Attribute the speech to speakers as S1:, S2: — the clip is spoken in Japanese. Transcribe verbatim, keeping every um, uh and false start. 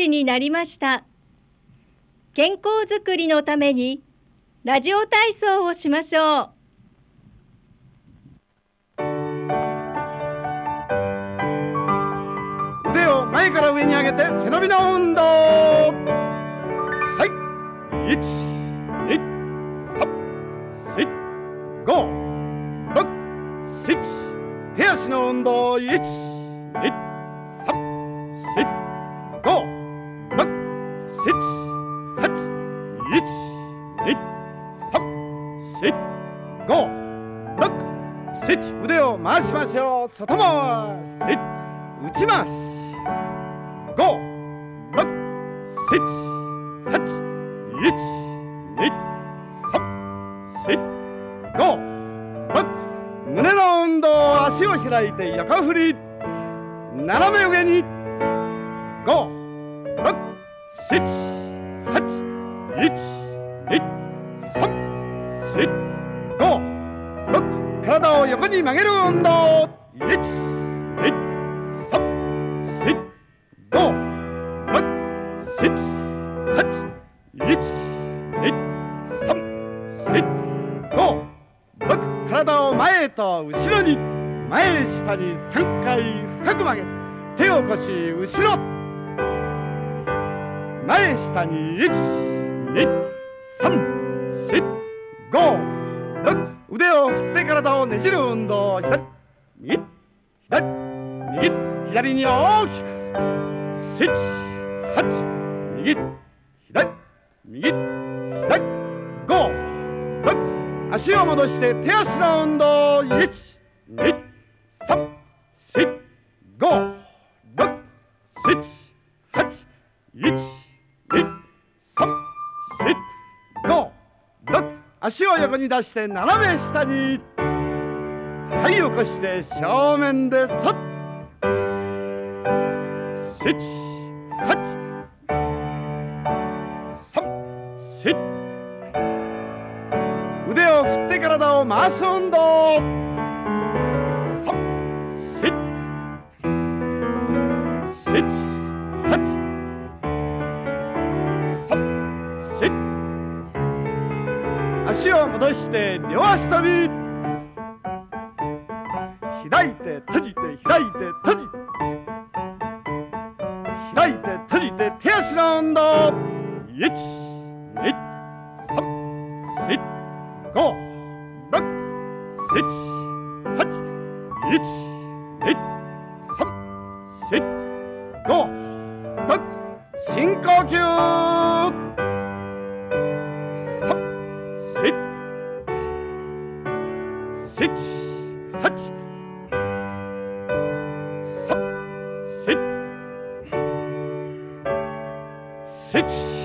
S1: 時になりました。健康づくりのためにラジオ体操をしましょう。
S2: 腕を前から上に上げて背伸びの運動。はい、いち、に、さん、し、ご、ろく、しち。手足の運動。いち、に、さん、し、ご、ろく、しち、はち。いち、に、さん、し、ご、ろく、しち。腕を回しましょう。外回し、内回し。ご、ろく、しち、はち。いち、に、さん、し、ご、ろく。胸の運動。足を開いて横振り。斜め上に。ご、ろく、しち、はち。いち、に、さん、し、ご、ろく。体を横に曲げる運動。いち、に、さん、し、ご、ろく、しち、はち。いち、に、さん、し、ご、ろく。体を前と後ろに。前下にさんかい深く曲げ、手を腰後ろ。前下にいち、に、さん、し、ご、ろく。腕を振って体をねじる運動。左、右、左、右、左に大きく。しち、はち、右、左、右、左、ご、ろく。足を戻して手足の運動。いち、に、さん、し、ご、ろく、しち、はち。いち、に、さん、し、ご、ろく。足を横に出して斜め下に。はい、起こして正面でそっ。しち、はち、さん、し。腕を振って体を回す運動。さん、し、し、はち、さん、し。足を戻して両足跳び。開いて閉じて開いて閉じて開いて閉じて手足の運動。いち、に、さん、し、ご、ろく、しち、はち。いち、に、さん、し、ご、ろく。深呼吸。さん、し、し、はち。さん、し、し。